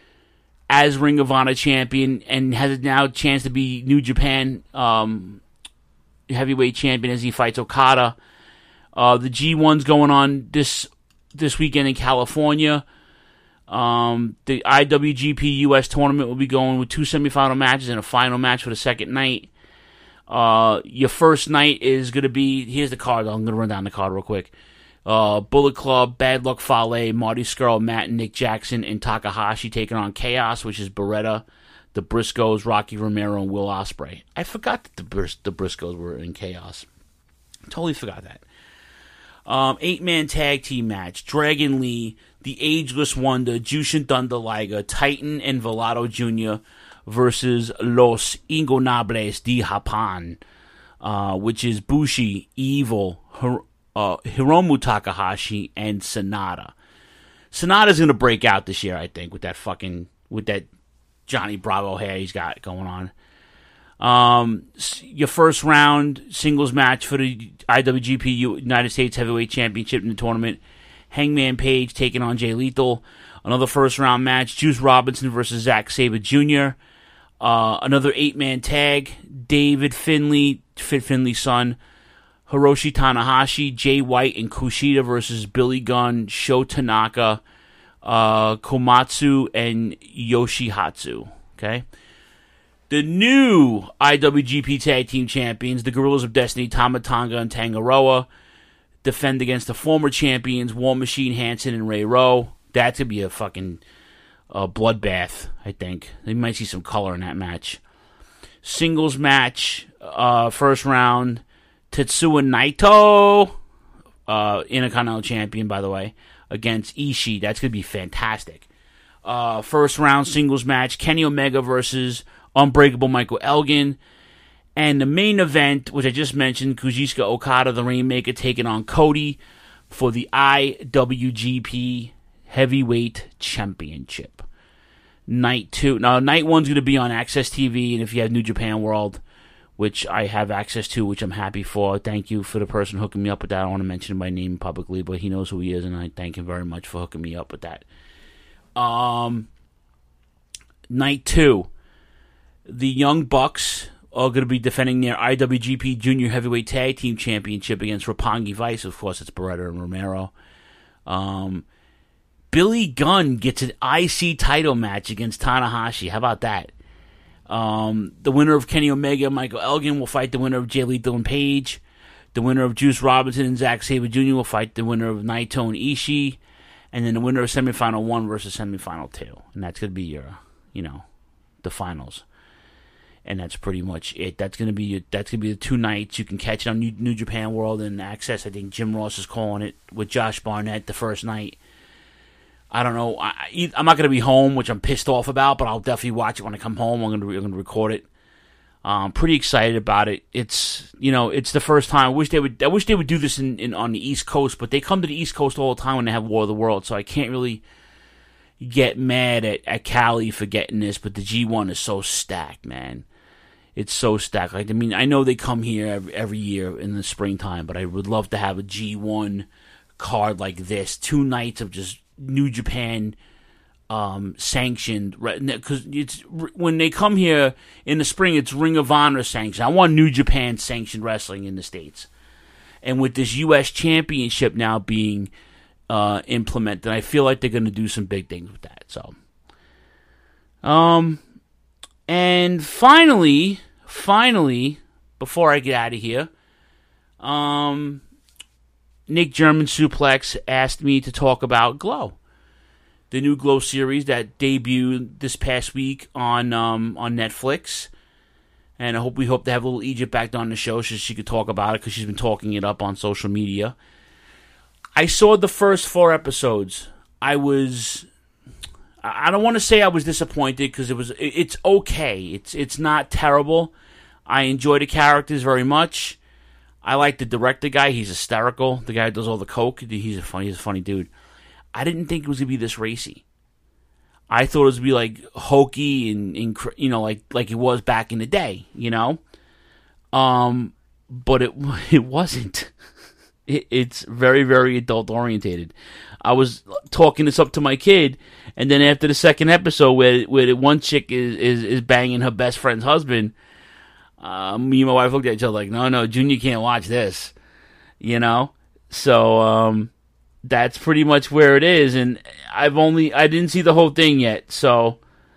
as Ring of Honor champion, and has now a chance to be New Japan um heavyweight champion as he fights Okada. Uh, the G one's going on this this weekend in California. Um, the I W G P U S tournament will be going with two semifinal matches and a final match for the second night. Uh, your first night is going to be, here's the card. I'm going to run down the card real quick. Uh, Bullet Club, Bad Luck Fale, Marty Scurll, Matt and Nick Jackson, and Takahashi taking on Chaos, which is Beretta, the Briscoes, Rocky Romero, and Will Ospreay. I forgot that the, Bris- the Briscoes were in Chaos. Totally forgot that. Um, eight-man tag team match. Dragon Lee, the Ageless Wonder, Jushin Thunder Liger, Titan, and Velato Junior versus Los Ingobernables de Japan, uh, which is Bushi, Evil, Hir- uh, Hiromu Takahashi, and Sonata. Sonata's going to break out this year, I think, with that fucking, with that Johnny Bravo hair he's got going on. Um, your first round singles match for the I W G P United States Heavyweight Championship in the tournament. Hangman Page taking on Jay Lethal. Another first round match, Juice Robinson versus Zack Sabre Junior Uh, another eight-man tag, David Finlay, Fit Finlay's son, Hiroshi Tanahashi, Jay White, and Kushida versus Billy Gunn, Sho Tanaka, Uh, Komatsu, and Yoshihatsu. Okay, the new I W G P Tag Team Champions, the Gorillas of Destiny, Tama Tonga and Tangaroa, defend against the former champions War Machine Hansen and Ray Rowe. That could be a fucking uh, bloodbath. I think they might see some color in that match. Singles match, uh, first round, Tetsuya Naito, uh, Intercontinental Champion, by the way, against Ishii. That's going to be fantastic. Uh, first round singles match, Kenny Omega versus Unbreakable Michael Elgin. And the main event, which I just mentioned, Kazuchika Okada, the Rainmaker, taking on Cody for the I W G P Heavyweight Championship. Night two. Now, night one's going to be on Access T V, and if you have New Japan World, which I have access to, which I'm happy for. Thank you for the person hooking me up with that. I don't want to mention my name publicly, but he knows who he is, and I thank him very much for hooking me up with that. Um, night two, the Young Bucks are going to be defending their I W G P Junior Heavyweight Tag Team Championship against Roppongi Vice. Of course, it's Beretta and Romero. Um, Billy Gunn gets an I C title match against Tanahashi. How about that? Um, the winner of Kenny Omega and Michael Elgin will fight the winner of Jay Lethal and Page. The winner of Juice Robinson and Zack Sabre Junior will fight the winner of Naito and Ishii. And then the winner of semifinal one versus semifinal two. And that's going to be your, you know, the finals. And that's pretty much it. That's gonna be that's gonna be the two nights. You can catch it on New, New Japan World and Access. I think Jim Ross is calling it with Josh Barnett the first night. I don't know. I, I'm not gonna be home, which I'm pissed off about, but I'll definitely watch it when I come home. I'm gonna I'm gonna record it. I'm um, pretty excited about it. It's you know it's the first time. I wish they would I wish they would do this in, in on the East Coast, but they come to the East Coast all the time when they have War of the World, so I can't really get mad at, at Cali for getting this. But the G one is so stacked, man. It's so stacked. Like I mean, I know they come here every, every year in the springtime, but I would love to have a G one card like this. Two nights of just New Japan um, sanctioned. Because it's when they come here in the spring, it's Ring of Honor sanctioned. I want New Japan sanctioned wrestling in the States. And with this U S Championship now being uh, implemented, I feel like they're going to do some big things with that. So, um... And finally, finally, before I get out of here, um, Nick German Suplex asked me to talk about Glow, the new Glow series that debuted this past week on um, on Netflix. And I hope we hope to have little Egypt back on the show so she could talk about it because she's been talking it up on social media. I saw the first four episodes. I was... I don't want to say I was disappointed because it was. It's okay. It's it's not terrible. I enjoy the characters very much. I like the director guy. He's hysterical. The guy who does all the coke. He's a funny. He's a funny dude. I didn't think it was gonna be this racy. I thought it was gonna be like hokey and, and you know like like it was back in the day. You know, um, but it it wasn't. It, it's very very adult orientated. I was talking this up to my kid, and then after the second episode, where where the one chick is, is, is banging her best friend's husband, uh, me and my wife looked at each other like, "No, no, Junior can't watch this," you know. So um, that's pretty much where it is, and I've only I didn't see the whole thing yet, so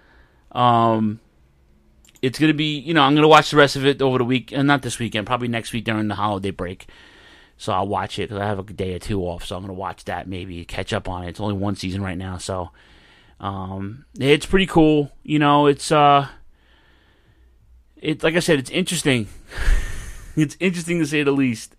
um, it's gonna be you know I'm gonna watch the rest of it over the week, and not this weekend, probably next week during the holiday break. So I'll watch it because I have a day or two off. So I'm going to watch that, maybe catch up on it. It's only one season right now. So um, it's pretty cool. You know, it's, uh, it, like I said, it's interesting. It's interesting to say the least.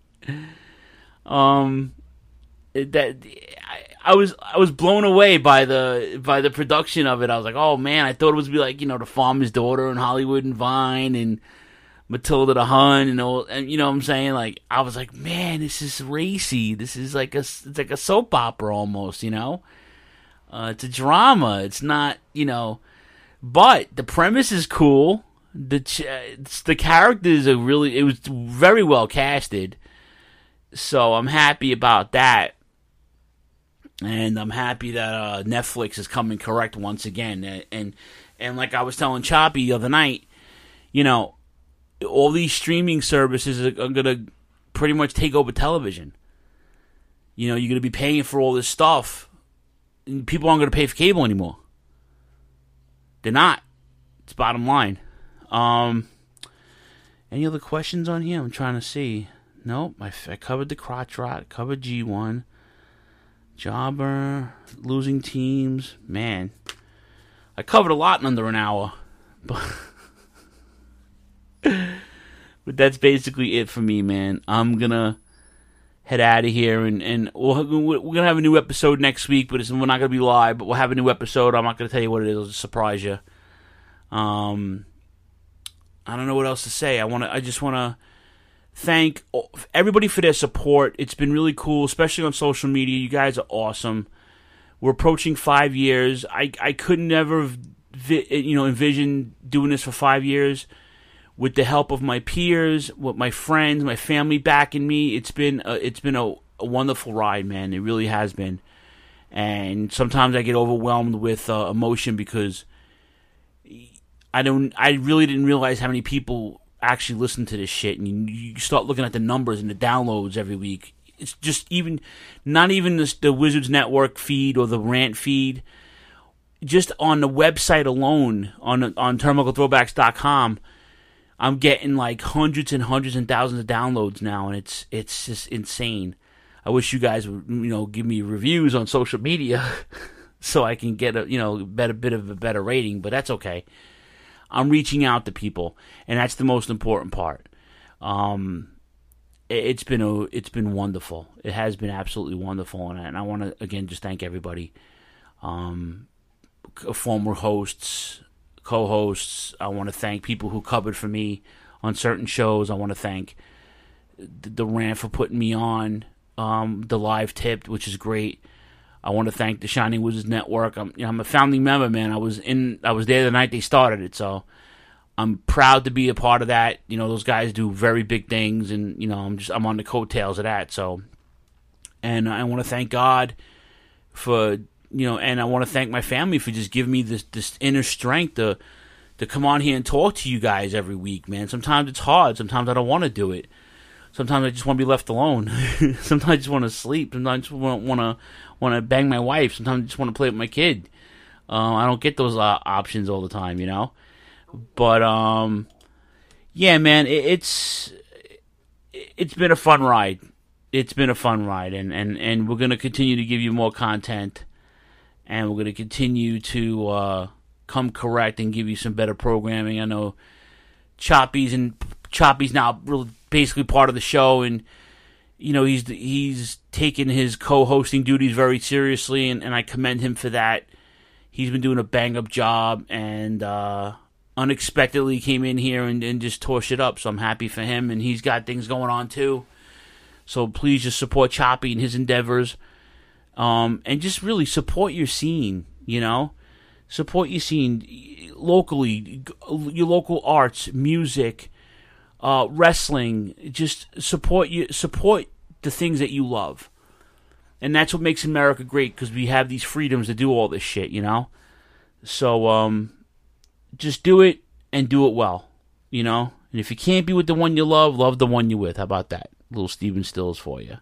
Um, it, that I, I was I was blown away by the by the production of it. I was like, oh man, I thought it was be like you know the Farmer's Daughter and Hollywood and Vine and Matilda the Hun and all, and you know what I'm saying? Like, I was like, man, this is racy. This is like a, it's like a soap opera almost, you know? Uh, it's a drama. It's not, you know, but the premise is cool. The ch- the characters are really, it was very well casted. So I'm happy about that. And I'm happy that uh, Netflix is coming correct once again. And, and, and like I was telling Choppy the other night, you know, all these streaming services are, are going to pretty much take over television. You know, you're going to be paying for all this stuff. And people aren't going to pay for cable anymore. They're not. It's bottom line. Um, any other questions on here? I'm trying to see. Nope. I, I covered the crotch rot. Covered G one. Jobber. Losing teams. Man. I covered a lot in under an hour. But... But that's basically it for me, man. I'm gonna head out of here, and, and we'll, we're gonna have a new episode next week, but it's, we're not gonna be live. But we'll have a new episode. I'm not gonna tell you what it is. I'll surprise you. Um, I don't know what else to say. I wanna. I just wanna thank everybody for their support. It's been really cool, especially on social media. You guys are awesome. We're approaching five years. I I could never, you know, envision doing this for five years. With the help of my peers, with my friends, my family backing me, it's been a, it's been a, a wonderful ride, man. It really has been. And sometimes I get overwhelmed with uh, emotion because I don't. I really didn't realize how many people actually listen to this shit. And you, you start looking at the numbers and the downloads every week. It's just even not even the, the Wizards Network feed or the Rant feed. Just on the website alone, on on turnbuckle throwbacks dot com. I'm getting like hundreds and hundreds and thousands of downloads now, and it's it's just insane. I wish you guys would, you know, give me reviews on social media so I can get a, you know, better bit of a better rating, but that's okay. I'm reaching out to people, and that's the most important part. Um, it, it's been a, it's been wonderful. It has been absolutely wonderful, and I, and I want to again just thank everybody, um, former hosts, co-hosts. I want to thank people who covered for me on certain shows. I want to thank the, the Rant for putting me on, um, the Live Tipped, which is great. I want to thank the Shining Wizards Network. I'm, you know, I'm a founding member, man. I was in, I was there the night they started it, so I'm proud to be a part of that. You know, those guys do very big things, and you know, I'm just, I'm on the coattails of that. So, and I want to thank God for, you know, and I want to thank my family for just giving me this, this inner strength to, to come on here and talk to you guys every week, man. Sometimes it's hard. Sometimes I don't want to do it. Sometimes I just want to be left alone. Sometimes I just want to sleep. Sometimes I just want to want to bang my wife. Sometimes I just want to play with my kid. Uh, I don't get those uh, options all the time, you know. But um, yeah, man, it, it's it's been a fun ride. It's been a fun ride, and, and, and we're gonna continue to give you more content, and we're gonna continue to uh, come correct and give you some better programming. I know Choppy's and Choppy's now really basically part of the show, and you know he's he's taken his co-hosting duties very seriously, and, and I commend him for that. He's been doing a bang-up job, and uh, unexpectedly came in here and, and just tore shit up, so I'm happy for him, and he's got things going on too. So please just support Choppy and his endeavors, um, and just really support your scene, you know? Support your scene locally, your local arts, music, uh, wrestling. Just support you, support the things that you love. And that's what makes America great, because we have these freedoms to do all this shit, you know? So, um, just do it, and do it well, you know? And if you can't be with the one you love, love the one you're with. How about that? Little Steven Stills for you.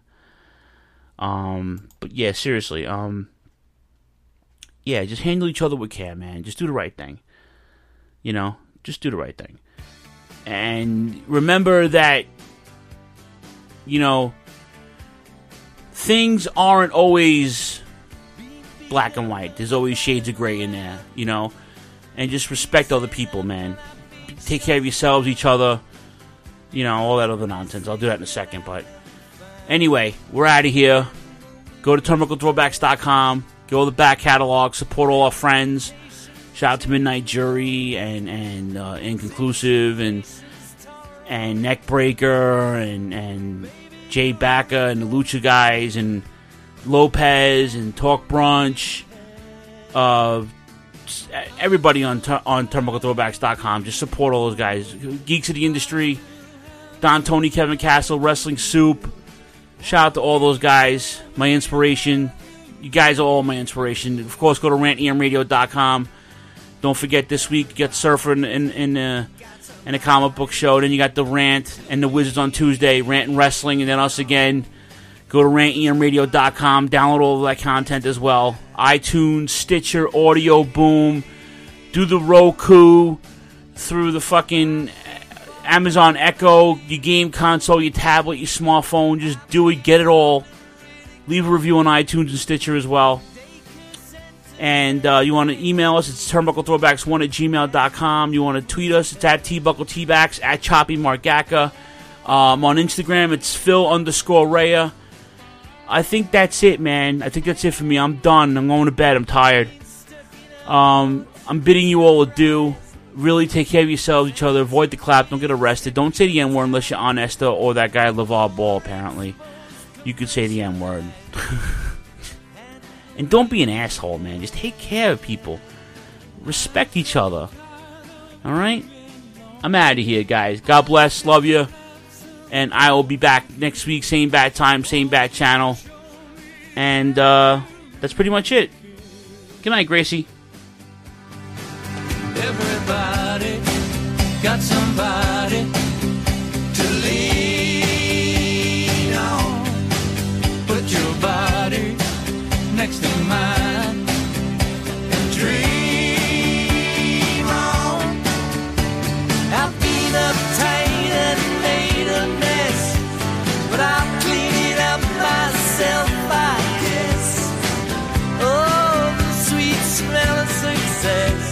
Um, but yeah, seriously, um, yeah, just handle each other with care, man. Just do the right thing. You know? Just do the right thing. And remember that, you know, things aren't always black and white. There's always shades of gray in there, you know? And just respect other people, man. Take care of yourselves, each other, you know, all that other nonsense. I'll do that in a second, but anyway, we're out of here. Go to turnbuckle throwbacks dot com. Go to the back catalog. Support all our friends. Shout out to Midnight Jury and, and uh, Inconclusive and and Neckbreaker and, and Jay Bacca and the Lucha guys and Lopez and Talk Brunch. Uh, everybody on on turnbuckle throwbacks dot com. Just support all those guys. Geeks of the Industry, Don Tony, Kevin Castle, Wrestling Soup. Shout out to all those guys. My inspiration. You guys are all my inspiration. Of course, go to rant e m radio dot com. Don't forget, this week you got Surfer in in, in, uh, in a comic book show. Then you got the Rant and the Wizards on Tuesday. Rant and Wrestling, and then us again. Go to rant e m radio dot com. Download all of that content as well. iTunes, Stitcher, Audio Boom. Do the Roku through the fucking Amazon Echo, your game console, your tablet, your smartphone. Just do it. Get it all. Leave a review on iTunes and Stitcher as well. And uh, you want to email us, it's turnbuckle throwbacks one at gmail dot com. You want to tweet us, it's at tbuckletbacks, at Choppy Margacka. Um, on Instagram, it's Phil underscore Rhea. I think that's it, man. I think that's it for me. I'm done. I'm going to bed. I'm tired. Um, I'm bidding you all adieu. Really take care of yourselves, each other. Avoid the clap. Don't get arrested. Don't say the N-word unless you're on Esther or that guy LeVar Ball, apparently. You could say the N-word. And don't be an asshole, man. Just take care of people. Respect each other. Alright? I'm out of here, guys. God bless. Love you. And I will be back next week. Same bad time, same bad channel. And uh, that's pretty much it. Good night, Gracie. Everybody got somebody to lean on. Put your body next to mine and dream on. I've been uptight and made a mess, but I'll clean it up myself, I guess. Oh, the sweet smell of success